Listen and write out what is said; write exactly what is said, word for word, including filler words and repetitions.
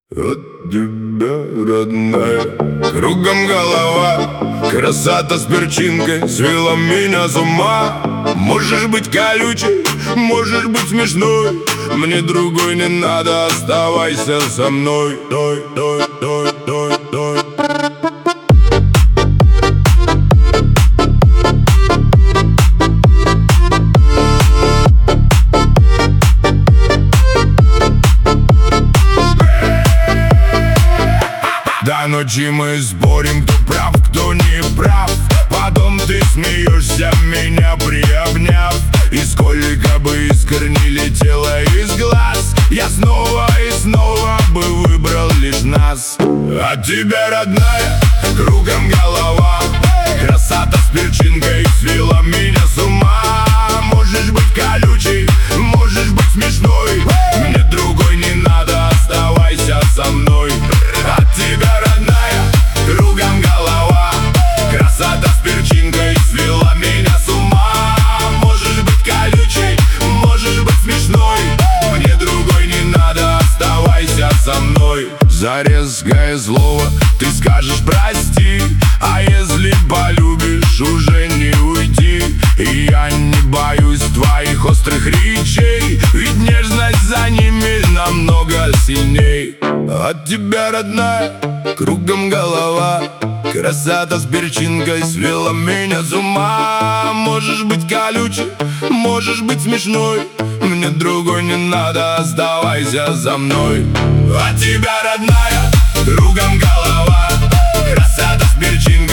От тебя, родная, кругом голова. Красота с перчинкой свела меня с ума. Можешь быть колючей, можешь быть смешной, мне другой не надо, оставайся со мной. Той, той, той, той, той. До ночи мы спорим, кто прав, кто не прав. Потом ты смеешься, меня приобняв. И сколько бы искр не летело из глаз, я снова и снова бы выбрал лишь нас. От тебя, родная, кругом голова. Красота с перчинкой свела меня с ума. Можешь быть колючей, можешь быть смешной, мне другой не надо, оставайся со мной. От тебя, родная, кругом голова. Красота с перчинкой свела меня с ума. Можешь быть колючей, можешь быть смешной, мне другой не надо, оставайся со мной. За резкое слово ты скажешь прости, а если полюбишь, уже не уйти. И я не боюсь твоих острых речей, ведь нежность за ними намного сильней. От тебя, родная, кругом голова. Красота с перчинкой свела меня с ума. Можешь быть колючей, можешь быть смешной, мне другой не надо, оставайся за мной. От тебя, родная, кругом голова. Красота с перчинкой